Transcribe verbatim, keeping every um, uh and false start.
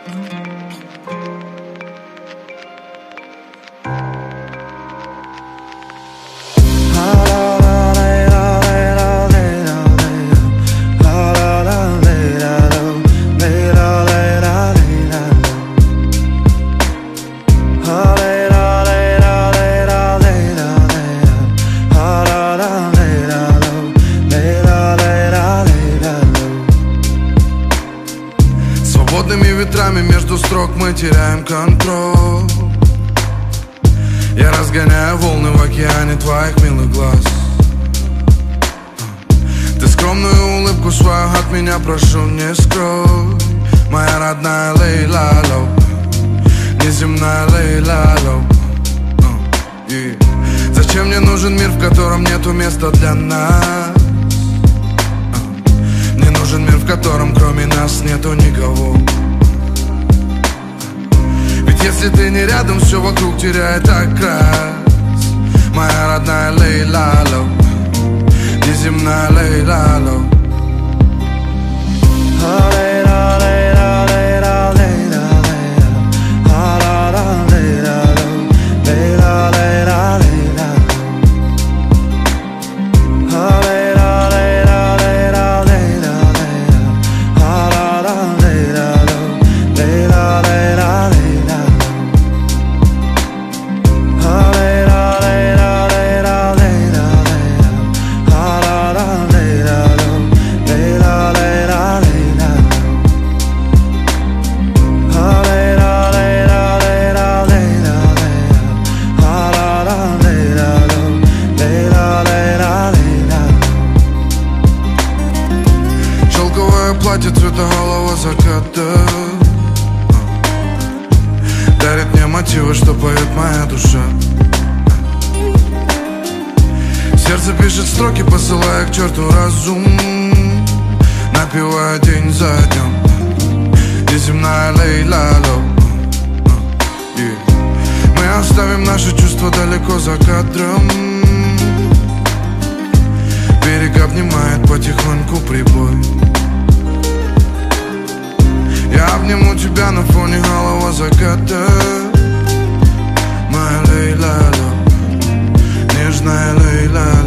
Свободными ветрами между строк мы теряем контроль. Я разгоняю волны в океане твоих милых глаз. Ты скромную улыбку свою от меня прошу не скрой. Моя родная Лейла Лоу, неземная Лейла Лоу. Зачем мне нужен мир, в котором нету места для нас? Мне нужен мир, в котором кроме нас нету никого. Ведь если ты не рядом, все вокруг теряет окрас. Моя родная Лейла Лоу, неземная Лейла Лоу. Платье цвета голого заката дарит мне мотивы, что поет моя душа. Сердце пишет строки, посылая к черту разум, напевая день за днем. Неземная Лейла Лоу. Мы оставим наши чувства далеко за кадром. Берег обнимает потихоньку прибой. Я обниму тебя на фоне голого заката. Моя Лейла Лоу, нежная Лейла